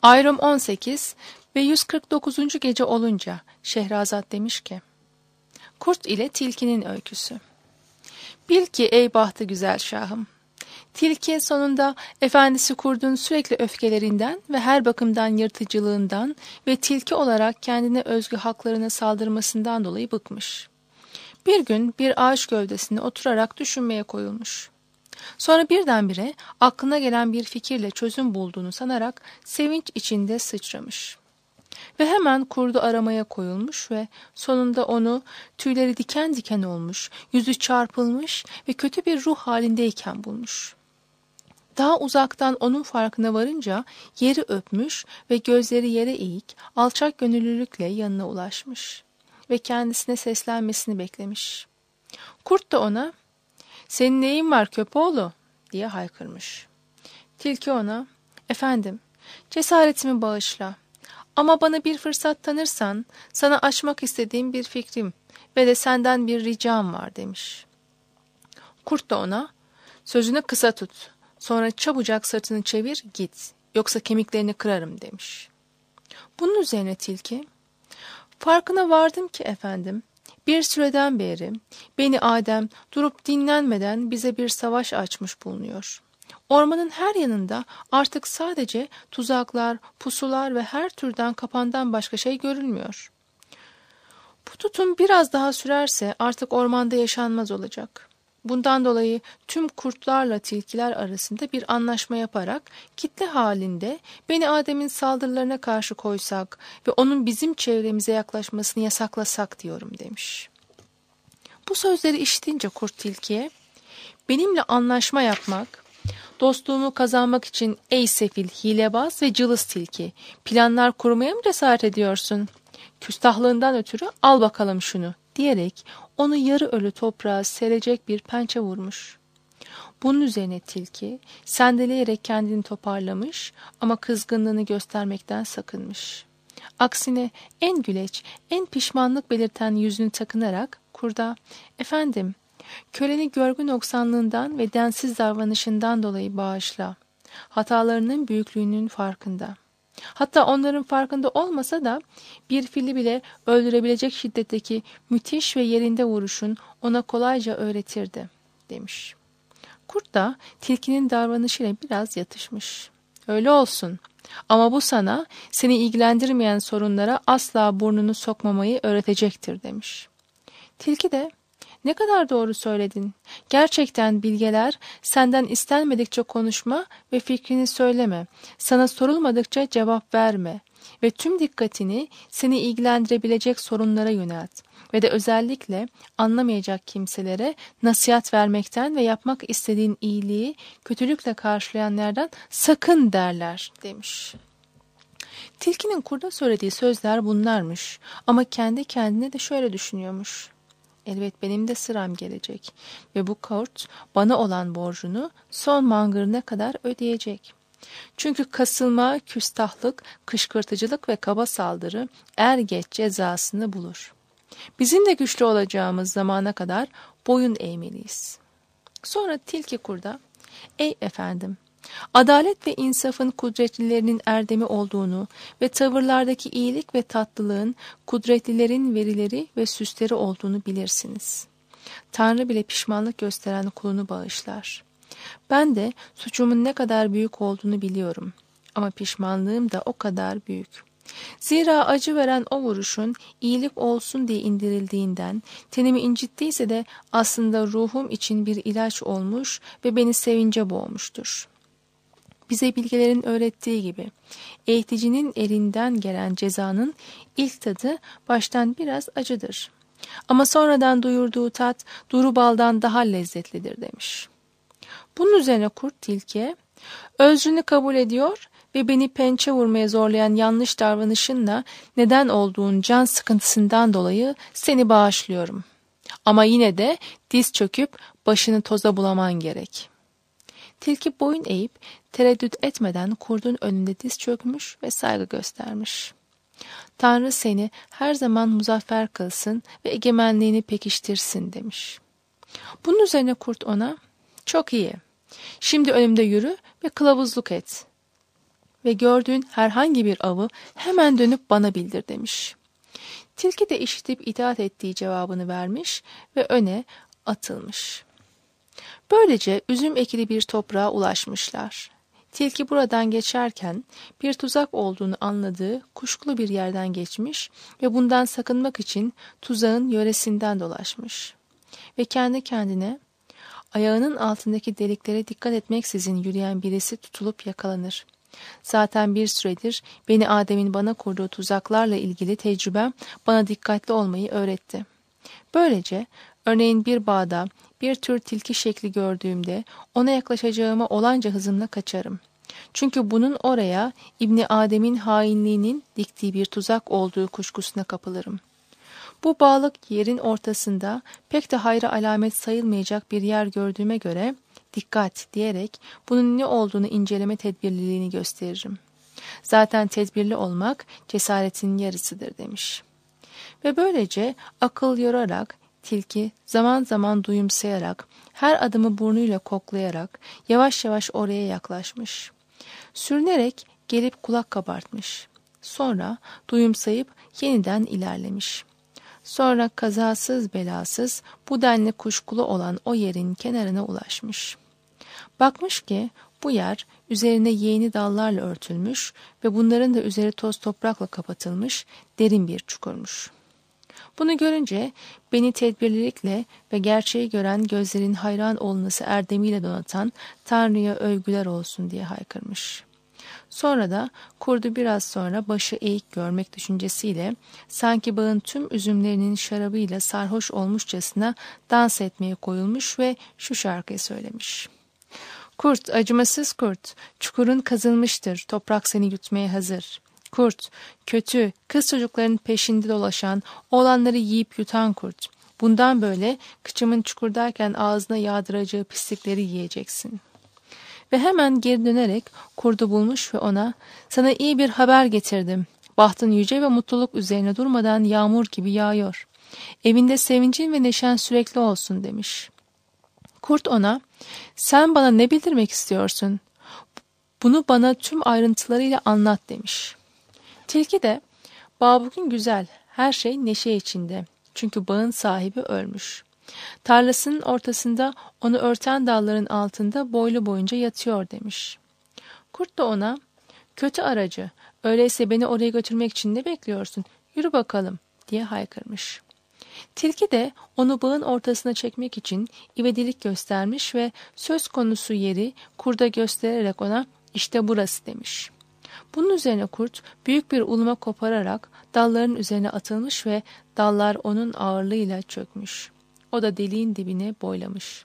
Ayrım 18 ve 149. gece olunca Şehrazat demiş ki: Kurt ile Tilkinin öyküsü. Bil ki ey bahtı güzel şahım, Tilki sonunda efendisi kurdun sürekli öfkelerinden ve her bakımdan yırtıcılığından ve tilki olarak kendine özgü haklarına saldırmasından dolayı bıkmış. Bir gün bir ağaç gövdesinde oturarak düşünmeye koyulmuş. Sonra birdenbire aklına gelen bir fikirle çözüm bulduğunu sanarak sevinç içinde sıçramış. Ve hemen kurdu aramaya koyulmuş ve sonunda onu tüyleri diken diken olmuş, yüzü çarpılmış ve kötü bir ruh halindeyken bulmuş. Daha uzaktan onun farkına varınca yeri öpmüş ve gözleri yere eğik, alçak gönüllülükle yanına ulaşmış ve kendisine seslenmesini beklemiş. Kurt da ona, "Senin neyin var köpoğlu?" diye haykırmış. Tilki ona, "Efendim, cesaretimi bağışla. Ama bana bir fırsat tanırsan sana açmak istediğim bir fikrim ve de senden bir ricam var," demiş. Kurt da ona, "Sözünü kısa tut. Sonra çabucak sırtını çevir git. Yoksa kemiklerini kırarım," demiş. Bunun üzerine tilki, "Farkına vardım ki efendim, bir süreden beri Beni Adem durup dinlenmeden bize bir savaş açmış bulunuyor. Ormanın her yanında artık sadece tuzaklar, pusular ve her türden kapandan başka şey görülmüyor. Bu tutum biraz daha sürerse artık ormanda yaşanmaz olacak. Bundan dolayı tüm kurtlarla tilkiler arasında bir anlaşma yaparak kitle halinde Beni Adem'in saldırılarına karşı koysak ve onun bizim çevremize yaklaşmasını yasaklasak diyorum," demiş. Bu sözleri işitince kurt tilkiye, "Benimle anlaşma yapmak, dostluğumu kazanmak için ey sefil, hilebaz ve cılız tilki, planlar kurmaya mı cesaret ediyorsun? Küstahlığından ötürü al bakalım şunu," diyerek onu yarı ölü toprağa serecek bir pençe vurmuş. Bunun üzerine tilki sendeleyerek kendini toparlamış ama kızgınlığını göstermekten sakınmış. Aksine en güleç, en pişmanlık belirten yüzünü takınarak kurda, "Efendim, köleni görgü noksanlığından ve densiz davranışından dolayı bağışla. Hatalarının büyüklüğünün farkında. Hatta onların farkında olmasa da bir fili bile öldürebilecek şiddetteki müthiş ve yerinde vuruşun ona kolayca öğretirdi," demiş. Kurt da tilkinin davranışıyla biraz yatışmış. "Öyle olsun. Ama bu sana seni ilgilendirmeyen sorunlara asla burnunu sokmamayı öğretecektir," demiş. Tilki de, "Ne kadar doğru söyledin. Gerçekten bilgeler senden istenmedikçe konuşma ve fikrini söyleme. Sana sorulmadıkça cevap verme ve tüm dikkatini seni ilgilendirebilecek sorunlara yönelt ve de özellikle anlamayacak kimselere nasihat vermekten ve yapmak istediğin iyiliği kötülükle karşılayanlardan sakın," derler, demiş. Tilkinin kurda söylediği sözler bunlarmış ama kendi kendine de şöyle düşünüyormuş. "Elbet benim de sıram gelecek ve bu kurt bana olan borcunu son mangırına kadar ödeyecek. Çünkü kasılma, küstahlık, kışkırtıcılık ve kaba saldırı er geç cezasını bulur. Bizim de güçlü olacağımız zamana kadar boyun eğmeliyiz." Sonra tilki kurda, "Ey efendim, adalet ve insafın kudretlilerinin erdemi olduğunu ve tavırlardaki iyilik ve tatlılığın kudretlilerin verileri ve süsleri olduğunu bilirsiniz. Tanrı bile pişmanlık gösteren kulunu bağışlar. Ben de suçumun ne kadar büyük olduğunu biliyorum ama pişmanlığım da o kadar büyük. Zira acı veren o vuruşun iyilik olsun diye indirildiğinden, tenimi incittiyse de aslında ruhum için bir ilaç olmuş ve beni sevince boğmuştur. Bize bilgelerin öğrettiği gibi, eğiticinin elinden gelen cezanın ilk tadı baştan biraz acıdır. Ama sonradan duyurduğu tat duru baldan daha lezzetlidir," demiş. Bunun üzerine kurt tilkiye, "Özrünü kabul ediyor ve beni pençe vurmaya zorlayan yanlış davranışınla neden olduğun can sıkıntısından dolayı seni bağışlıyorum. Ama yine de diz çöküp başını toza bulaman gerek." Tilki boyun eğip tereddüt etmeden kurdun önünde diz çökmüş ve saygı göstermiş. "Tanrı seni her zaman muzaffer kılsın ve egemenliğini pekiştirsin," demiş. Bunun üzerine kurt ona, "Çok iyi. Şimdi önümde yürü ve kılavuzluk et." ve gördüğün herhangi bir avı hemen dönüp bana bildir demiş. Tilki de işitip itaat ettiği cevabını vermiş ve öne atılmış. Böylece üzüm ekili bir toprağa ulaşmışlar. Tilki buradan geçerken bir tuzak olduğunu anladığı kuşkulu bir yerden geçmiş ve bundan sakınmak için tuzağın yöresinden dolaşmış. Ve kendi kendine, ayağının altındaki deliklere dikkat etmeksizin yürüyen birisi tutulup yakalanır. Zaten bir süredir Beni Adem'in bana kurduğu tuzaklarla ilgili tecrübem bana dikkatli olmayı öğretti. Böylece örneğin bir bağda bir tür tilki şekli gördüğümde ona yaklaşacağıma olanca hızımla kaçarım. Çünkü bunun oraya İbni Adem'in hainliğinin diktiği bir tuzak olduğu kuşkusuna kapılırım. Bu bağlık yerin ortasında pek de hayra alamet sayılmayacak bir yer gördüğüme göre dikkat diyerek bunun ne olduğunu inceleme tedbirliliğini gösteririm. Zaten tedbirli olmak cesaretin yarısıdır demiş. Ve böylece akıl yorarak tilki zaman zaman duyumsayarak her adımı burnuyla koklayarak yavaş yavaş oraya yaklaşmış. Sürünerek gelip kulak kabartmış. Sonra duyumsayıp yeniden ilerlemiş. Sonra kazasız belasız bu denli kuşkulu olan o yerin kenarına ulaşmış. Bakmış ki bu yer üzerine yeğeni dallarla örtülmüş ve bunların da üzeri toz toprakla kapatılmış derin bir çukurmuş. Bunu görünce beni tedbirlilikle ve gerçeği gören gözlerin hayran olması erdemiyle donatan Tanrı'ya övgüler olsun diye haykırmış. Sonra da kurdu biraz sonra başı eğik görmek düşüncesiyle sanki bağın tüm üzümlerinin şarabıyla sarhoş olmuşçasına dans etmeye koyulmuş ve şu şarkıyı söylemiş. Kurt, acımasız kurt, çukurun kazılmıştır, toprak seni yutmaya hazır. Kurt, kötü, kız çocukların peşinde dolaşan, oğlanları yiyip yutan kurt. Bundan böyle kıçımın çukurdayken ağzına yağdıracağı pislikleri yiyeceksin. Ve hemen geri dönerek kurdu bulmuş ve ona, sana iyi bir haber getirdim. Bahtın yüce ve mutluluk üzerine durmadan yağmur gibi yağıyor. Evinde sevincin ve neşen sürekli olsun demiş. Kurt ona, sen bana ne bildirmek istiyorsun? Bunu bana tüm ayrıntılarıyla anlat demiş. Tilki de, bağ bugün güzel, her şey neşe içinde. Çünkü bağın sahibi ölmüş. Tarlasının ortasında onu örten dalların altında boylu boyunca yatıyor demiş. Kurt da ona, kötü aracı, öyleyse beni oraya götürmek için ne bekliyorsun? Yürü bakalım diye haykırmış. Tilki de onu bağın ortasına çekmek için ivedilik göstermiş ve söz konusu yeri kurda göstererek ona işte burası demiş. Bunun üzerine kurt büyük bir uluma kopararak dalların üzerine atılmış ve dallar onun ağırlığıyla çökmüş. O da deliğin dibine boylamış.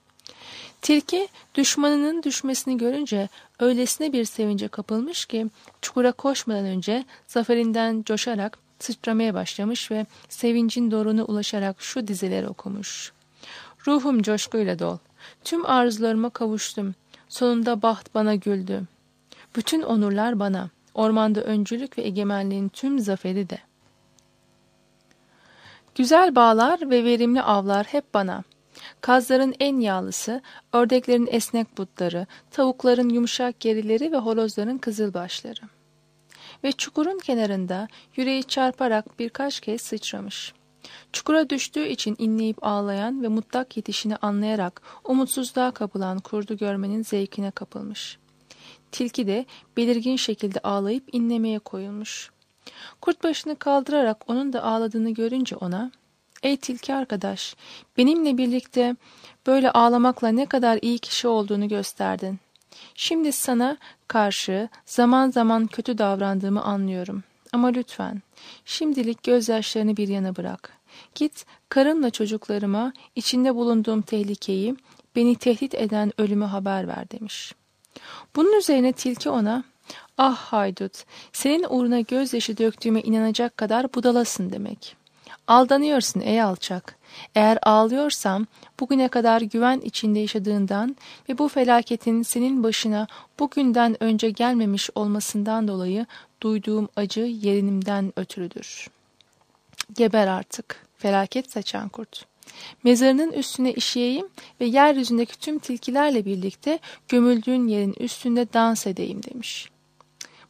Tilki düşmanının düşmesini görünce öylesine bir sevince kapılmış ki çukura koşmadan önce zaferinden coşarak sıçramaya başlamış ve sevincin doruna ulaşarak şu dizeleri okumuş. Ruhum coşkuyla dol. Tüm arzularıma kavuştum. Sonunda baht bana güldü. Bütün onurlar bana. Ormanda öncülük ve egemenliğin tüm zaferi de. Güzel bağlar ve verimli avlar hep bana. Kazların en yağlısı, ördeklerin esnek butları, tavukların yumuşak gerileri ve horozların kızılbaşları. Ve çukurun kenarında yüreği çarparak birkaç kez sıçramış. Çukura düştüğü için inleyip ağlayan ve mutlak yetişini anlayarak umutsuzluğa kapılan kurdu görmenin zevkine kapılmış. Tilki de belirgin şekilde ağlayıp inlemeye koyulmuş. Kurt başını kaldırarak onun da ağladığını görünce ona, ''Ey tilki arkadaş, benimle birlikte böyle ağlamakla ne kadar iyi kişi olduğunu gösterdin. Şimdi sana karşı zaman zaman kötü davrandığımı anlıyorum. Ama lütfen, şimdilik gözyaşlarını bir yana bırak. Git karımla çocuklarıma içinde bulunduğum tehlikeyi, beni tehdit eden ölümü haber ver.'' demiş. Bunun üzerine tilki ona, ''Ah haydut, senin uğruna gözyaşı döktüğüme inanacak kadar budalasın demek. Aldanıyorsun ey alçak. Eğer ağlıyorsam bugüne kadar güven içinde yaşadığından ve bu felaketin senin başına bugünden önce gelmemiş olmasından dolayı duyduğum acı yerinimden ötürüdür. Geber artık, felaket saçan kurt. Mezarının üstüne işeyeyim ve yeryüzündeki tüm tilkilerle birlikte gömüldüğün yerin üstünde dans edeyim demiş.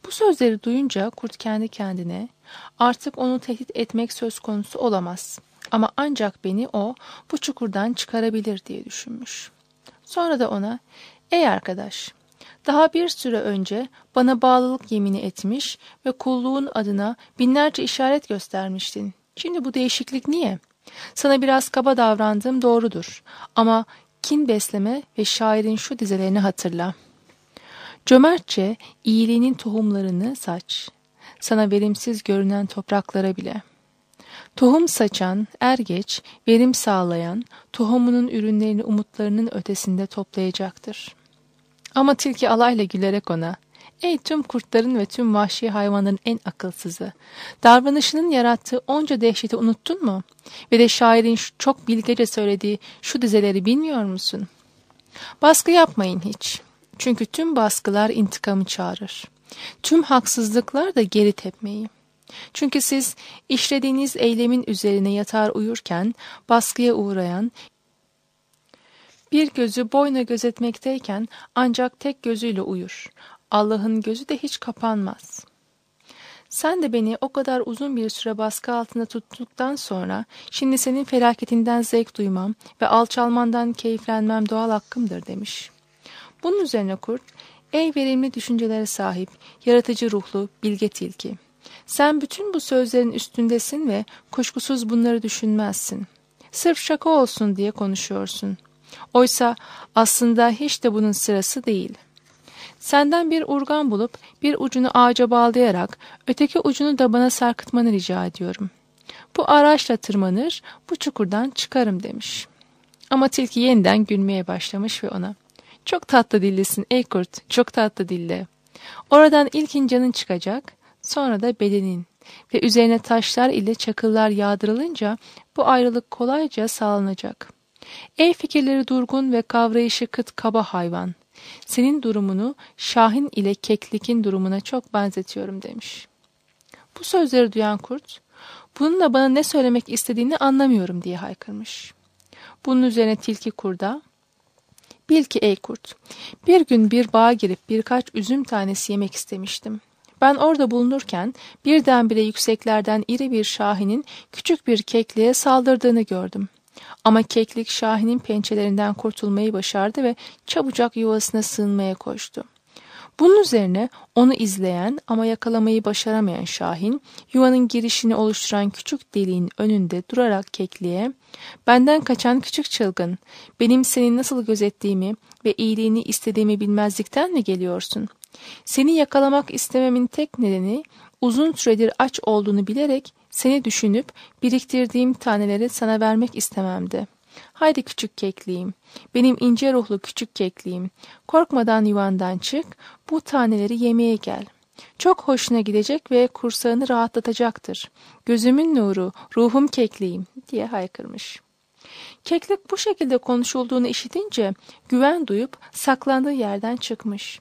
Bu sözleri duyunca kurt kendi kendine, artık onu tehdit etmek söz konusu olamaz. Ama ancak beni o bu çukurdan çıkarabilir diye düşünmüş. Sonra da ona, ey arkadaş, daha bir süre önce bana bağlılık yemini etmiş ve kulluğun adına binlerce işaret göstermiştin. Şimdi bu değişiklik niye? Sana biraz kaba davrandığım doğrudur. Ama kin besleme ve şairin şu dizelerini hatırla. Cömertçe iyiliğinin tohumlarını saç. Sana verimsiz görünen topraklara bile. Tohum saçan, er geç, verim sağlayan, tohumunun ürünlerini umutlarının ötesinde toplayacaktır. Ama tilki alayla gülerek ona, ey tüm kurtların ve tüm vahşi hayvanların en akılsızı, davranışının yarattığı onca dehşeti unuttun mu? Ve de şairin çok bilgece söylediği şu dizeleri bilmiyor musun? Baskı yapmayın hiç. Çünkü tüm baskılar intikamı çağırır. Tüm haksızlıklar da geri tepmeyi. Çünkü siz işlediğiniz eylemin üzerine yatar uyurken baskıya uğrayan, bir gözü boyna gözetmekteyken ancak tek gözüyle uyur. Allah'ın gözü de hiç kapanmaz. Sen de beni o kadar uzun bir süre baskı altında tuttuktan sonra şimdi senin felaketinden zevk duymam ve alçalmandan keyiflenmem doğal hakkımdır demiş. Bunun üzerine kurt, ey verimli düşüncelere sahip, yaratıcı ruhlu, bilge tilki. Sen bütün bu sözlerin üstündesin ve kuşkusuz bunları düşünmezsin. Sırf şaka olsun diye konuşuyorsun. Oysa aslında hiç de bunun sırası değil. Senden bir urgan bulup bir ucunu ağaca bağlayarak öteki ucunu da bana sarkıtmanı rica ediyorum. Bu araçla tırmanır, bu çukurdan çıkarım demiş. Ama tilki yeniden gülmeye başlamış ve ona, çok tatlı dillisin ey kurt, çok tatlı dille. Oradan ilkin canın çıkacak, sonra da bedenin ve üzerine taşlar ile çakıllar yağdırılınca bu ayrılık kolayca sağlanacak. Ey fikirleri durgun ve kavrayışı kıt kaba hayvan, senin durumunu Şahin ile Keklik'in durumuna çok benzetiyorum demiş. Bu sözleri duyan kurt, bununla bana ne söylemek istediğini anlamıyorum diye haykırmış. Bunun üzerine tilki kurda, bil ki ey kurt, bir gün bir bağa girip birkaç üzüm tanesi yemek istemiştim. Ben orada bulunurken birdenbire yükseklerden iri bir şahinin küçük bir kekliğe saldırdığını gördüm. Ama keklik şahinin pençelerinden kurtulmayı başardı ve çabucak yuvasına sığınmaya koştu. Bunun üzerine onu izleyen ama yakalamayı başaramayan şahin, yuvanın girişini oluşturan küçük deliğin önünde durarak kekliğe, "Benden kaçan küçük çılgın, benim seni nasıl gözettiğimi ve iyiliğini istediğimi bilmezlikten mi geliyorsun? Seni yakalamak istememin tek nedeni, uzun süredir aç olduğunu bilerek seni düşünüp biriktirdiğim taneleri sana vermek istememdi. Haydi küçük kekliğim, benim ince ruhlu küçük kekliğim, korkmadan yuvandan çık, bu taneleri yemeye gel. Çok hoşuna gidecek ve kursağını rahatlatacaktır. Gözümün nuru, ruhum kekliğim," diye haykırmış. Keklik bu şekilde konuşulduğunu işitince güven duyup saklandığı yerden çıkmış.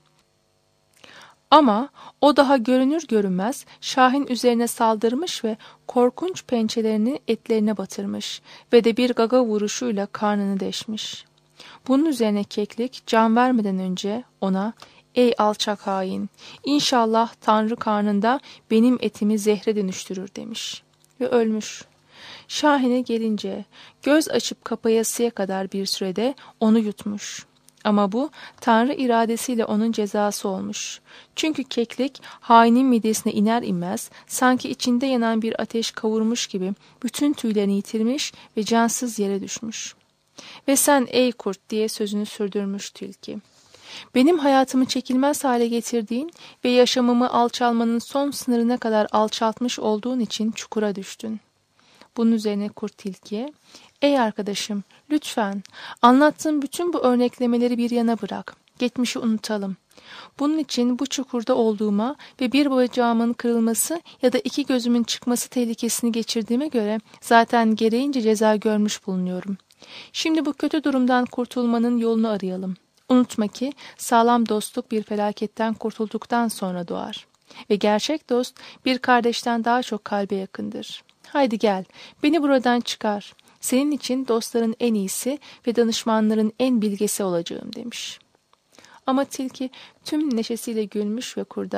Ama o daha görünür görünmez şahin üzerine saldırmış ve korkunç pençelerini etlerine batırmış ve de bir gaga vuruşuyla karnını deşmiş. Bunun üzerine keklik can vermeden önce ona, "Ey alçak hain, İnşallah Tanrı karnında benim etimi zehre dönüştürür," demiş ve ölmüş. Şahine gelince göz açıp kapayasıya kadar bir sürede onu yutmuş. Ama bu Tanrı iradesiyle onun cezası olmuş. Çünkü keklik hainin midesine iner inmez sanki içinde yanan bir ateş kavurmuş gibi bütün tüylerini yitirmiş ve cansız yere düşmüş. "Ve sen ey kurt," diye sözünü sürdürmüş tilki, "benim hayatımı çekilmez hale getirdiğin ve yaşamımı alçalmanın son sınırına kadar alçaltmış olduğun için çukura düştün." Bunun üzerine kurt tilkiye, "Ey arkadaşım, lütfen anlattığım bütün bu örneklemeleri bir yana bırak. Geçmişi unutalım. Bunun için bu çukurda olduğuma ve bir bacağımın kırılması ya da iki gözümün çıkması tehlikesini geçirdiğime göre zaten gereğince ceza görmüş bulunuyorum. Şimdi bu kötü durumdan kurtulmanın yolunu arayalım. Unutma ki sağlam dostluk bir felaketten kurtulduktan sonra doğar. Ve gerçek dost bir kardeşten daha çok kalbe yakındır. Haydi gel, beni buradan çıkar. Senin için dostların en iyisi ve danışmanların en bilgesi olacağım," demiş. Ama tilki tüm neşesiyle gülmüş ve kurda,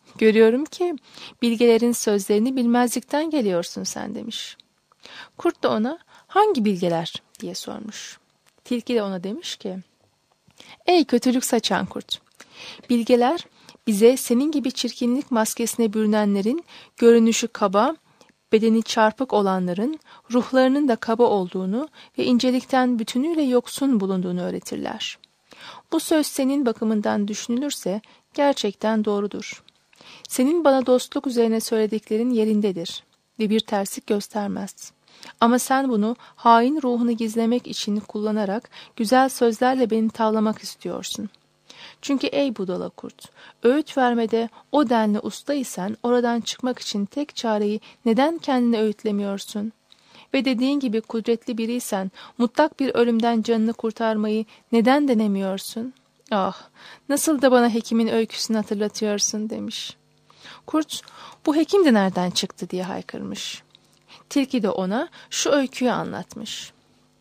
Görüyorum ki bilgelerin sözlerini bilmezlikten geliyorsun sen demiş. Kurt da ona hangi bilgeler diye sormuş. Tilki de ona demiş ki, ey kötülük saçan kurt, bilgeler bize senin gibi çirkinlik maskesine bürünenlerin görünüşü kaba, bedeni çarpık olanların ruhlarının da kaba olduğunu ve incelikten bütünüyle yoksun bulunduğunu öğretirler. Bu söz senin bakımından düşünülürse gerçekten doğrudur. Senin bana dostluk üzerine söylediklerin yerindedir ve bir terslik göstermez. Ama sen bunu hain ruhunu gizlemek için kullanarak güzel sözlerle beni tavlamak istiyorsun. Çünkü ey budala kurt, öğüt vermede o denli ustaysan oradan çıkmak için tek çareyi neden kendine öğütlemiyorsun? Ve dediğin gibi kudretli biriysen mutlak bir ölümden canını kurtarmayı neden denemiyorsun? Ah, nasıl da bana hekimin öyküsünü hatırlatıyorsun demiş. Kurt, bu hekim de nereden çıktı diye haykırmış. Tilki de ona şu öyküyü anlatmış.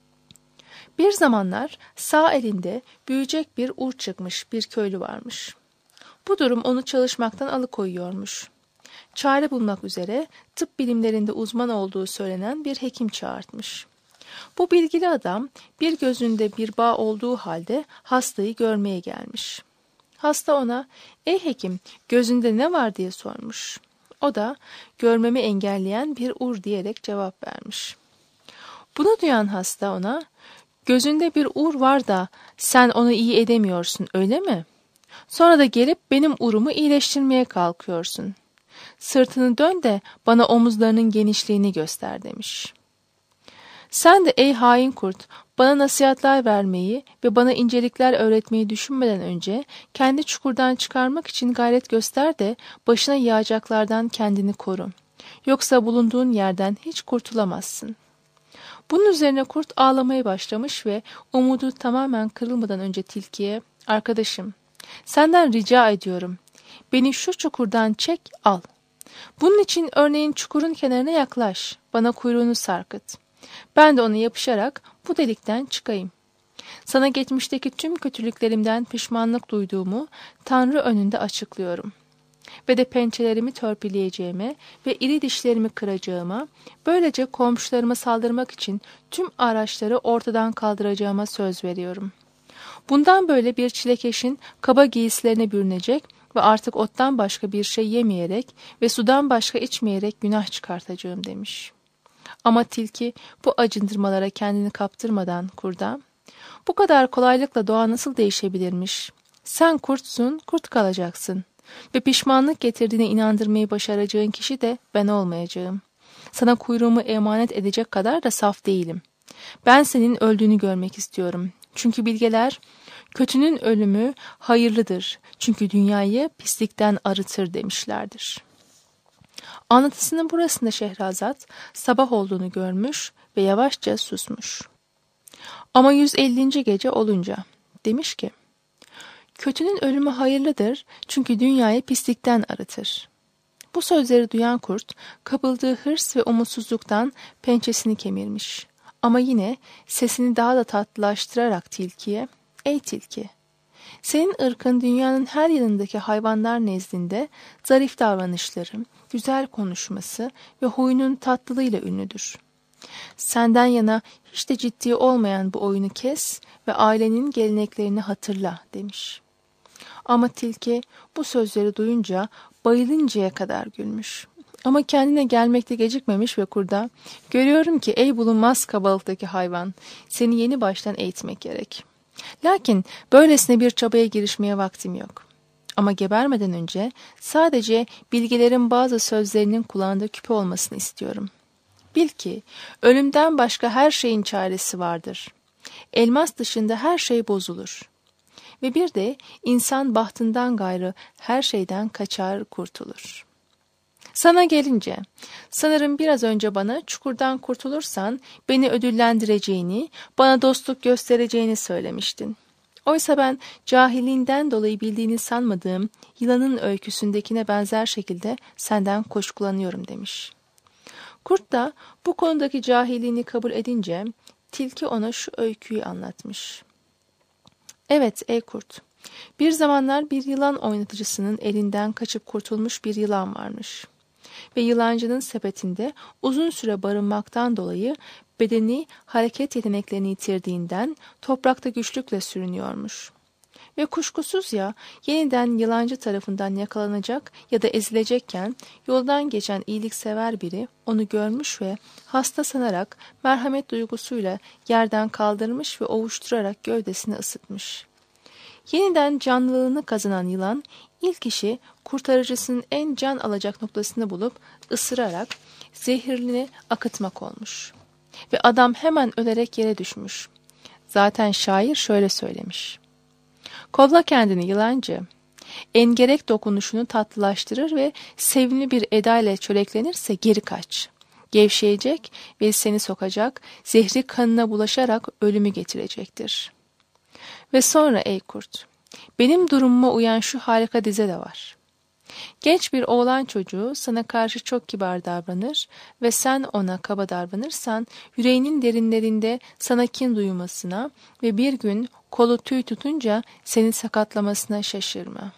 Bir zamanlar sağ elinde büyüyecek bir ur çıkmış bir köylü varmış. Bu durum onu çalışmaktan alıkoyuyormuş. Çare bulmak üzere tıp bilimlerinde uzman olduğu söylenen bir hekim çağırtmış. Bu bilgili adam bir gözünde bir bağ olduğu halde hastayı görmeye gelmiş. Hasta ona, ey hekim gözünde ne var diye sormuş. O da görmemi engelleyen bir ur diyerek cevap vermiş. Bunu duyan hasta ona, gözünde bir ur var da sen onu iyi edemiyorsun öyle mi? Sonra da gelip benim urumu iyileştirmeye kalkıyorsun. Sırtını dön de bana omuzlarının genişliğini göster demiş. Sen de ey hain kurt, bana nasihatler vermeyi ve bana incelikler öğretmeyi düşünmeden önce kendi çukurdan çıkarmak için gayret göster de başına yağacaklardan kendini koru. Yoksa bulunduğun yerden hiç kurtulamazsın. Bunun üzerine kurt ağlamaya başlamış ve umudu tamamen kırılmadan önce tilkiye, arkadaşım, senden rica ediyorum, beni şu çukurdan çek al. Bunun için örneğin çukurun kenarına yaklaş, bana kuyruğunu sarkıt. Ben de ona yapışarak bu delikten çıkayım. Sana geçmişteki tüm kötülüklerimden pişmanlık duyduğumu Tanrı önünde açıklıyorum. Ve de pençelerimi törpüleyeceğime ve iri dişlerimi kıracağıma, böylece komşularıma saldırmak için tüm araçları ortadan kaldıracağıma söz veriyorum. Bundan böyle bir çilekeşin kaba giysilerine bürünecek ve artık ottan başka bir şey yemeyerek ve sudan başka içmeyerek günah çıkartacağım demiş. Ama tilki bu acındırmalara kendini kaptırmadan kurda, bu kadar kolaylıkla doğa nasıl değişebilirmiş? Sen kurtsun, kurt kalacaksın. Ve pişmanlık getirdiğine inandırmayı başaracağın kişi de ben olmayacağım. Sana kuyruğumu emanet edecek kadar da saf değilim. Ben senin öldüğünü görmek istiyorum. Çünkü bilgeler, kötünün ölümü hayırlıdır. Çünkü dünyayı pislikten arıtır demişlerdir. Anlatısının burasında Şehrazat sabah olduğunu görmüş ve yavaşça susmuş. Ama 150. gece olunca demiş ki, kötünün ölümü hayırlıdır çünkü dünyayı pislikten arıtır. Bu sözleri duyan kurt, kapıldığı hırs ve umutsuzluktan pençesini kemirmiş. Ama yine sesini daha da tatlılaştırarak tilkiye, ey tilki, senin ırkın dünyanın her yanındaki hayvanlar nezdinde zarif davranışları, güzel konuşması ve huyunun tatlılığıyla ünlüdür. Senden yana hiç de ciddi olmayan bu oyunu kes ve ailenin geleneklerini hatırla demiş. Ama tilki bu sözleri duyunca bayılıncaya kadar gülmüş. Ama kendine gelmekte gecikmemiş ve kurda, görüyorum ki ey bulunmaz kabalıktaki hayvan, seni yeni baştan eğitmek gerek. Lakin böylesine bir çabaya girişmeye vaktim yok. Ama gebermeden önce sadece bilgelerin bazı sözlerinin kulağında küpe olmasını istiyorum. Bil ki ölümden başka her şeyin çaresi vardır. Elmas dışında her şey bozulur. Ve bir de insan bahtından gayrı her şeyden kaçar kurtulur. Sana gelince, sanırım biraz önce bana çukurdan kurtulursan beni ödüllendireceğini, bana dostluk göstereceğini söylemiştin. Oysa ben cahilliğinden dolayı bildiğini sanmadığım yılanın öyküsündekine benzer şekilde senden kuşkulanıyorum demiş. Kurt da bu konudaki cahilliğini kabul edince tilki ona şu öyküyü anlatmış. Evet ey kurt, Bir zamanlar bir yılan oynatıcısının elinden kaçıp kurtulmuş bir yılan varmış. Ve yılancının sepetinde uzun süre barınmaktan dolayı bedeni hareket yeteneklerini yitirdiğinden toprakta güçlükle sürünüyormuş. Ve kuşkusuz ya yeniden yılancı tarafından yakalanacak ya da ezilecekken yoldan geçen iyiliksever biri onu görmüş ve hasta sanarak merhamet duygusuyla yerden kaldırmış ve ovuşturarak gövdesini ısıtmış. Yeniden canlılığını kazanan yılan ilk işi kurtarıcısının en can alacak noktasını bulup ısırarak zehirini akıtmak olmuş. Ve adam hemen ölerek yere düşmüş. Zaten şair şöyle söylemiş. Kolla kendini yılancı. Engerek dokunuşunu tatlılaştırır ve sevimli bir edayla çöreklenirse geri kaç. Gevşeyecek ve seni sokacak, zehri kanına bulaşarak ölümü getirecektir. Ve sonra ey kurt, benim durumuma uyan şu harika dize de var. Genç bir oğlan çocuğu sana karşı çok kibar davranır ve sen ona kaba davranırsan yüreğinin derinlerinde sana kin duymasına ve bir gün kolu tüy tutunca seni sakatlamasına şaşırma.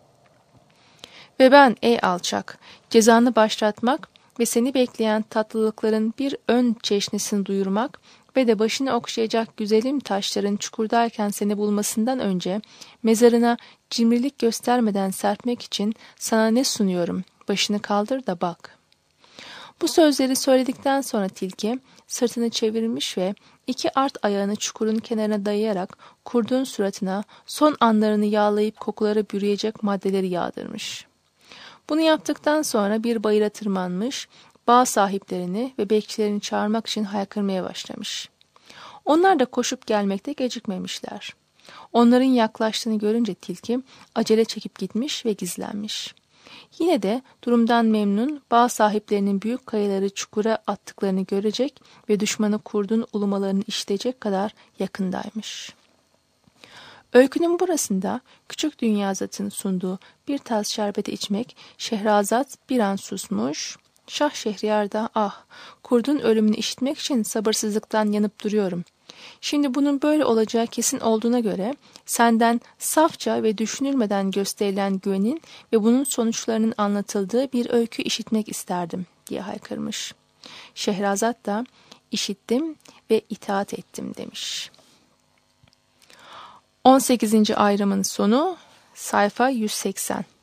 Ve ben ey alçak cezanı başlatmak ve seni bekleyen tatlılıkların bir ön çeşnisini duyurmak ve de başını okşayacak güzelim taşların çukurdayken seni bulmasından önce mezarına cimrilik göstermeden serpmek için sana ne sunuyorum? Başını kaldır da bak. Bu sözleri söyledikten sonra tilki sırtını çevirmiş ve iki art ayağını çukurun kenarına dayayarak kurdun suratına son anlarını yağlayıp kokulara bürüyecek maddeleri yağdırmış. Bunu yaptıktan sonra bir bayıra tırmanmış, bağ sahiplerini ve bekçilerini çağırmak için haykırmaya başlamış. Onlar da koşup gelmekte gecikmemişler. Onların yaklaştığını görünce tilki acele çekip gitmiş ve gizlenmiş. Yine de durumdan memnun bağ sahiplerinin büyük kayaları çukura attıklarını görecek ve düşmanı kurdun ulumalarını işitecek kadar yakındaymış. Öykünün burasında küçük Dünyazat'ın sunduğu bir tas şerbeti içmek Şehrazat bir an susmuş. Şah Şehriyar da ah kurdun ölümünü işitmek için sabırsızlıktan yanıp duruyorum. Şimdi bunun böyle olacağı kesin olduğuna göre senden safça ve düşünülmeden gösterilen güvenin ve bunun sonuçlarının anlatıldığı bir öykü işitmek isterdim diye haykırmış. Şehrazat da işittim ve itaat ettim demiş. 18. ayrımın sonu sayfa 180.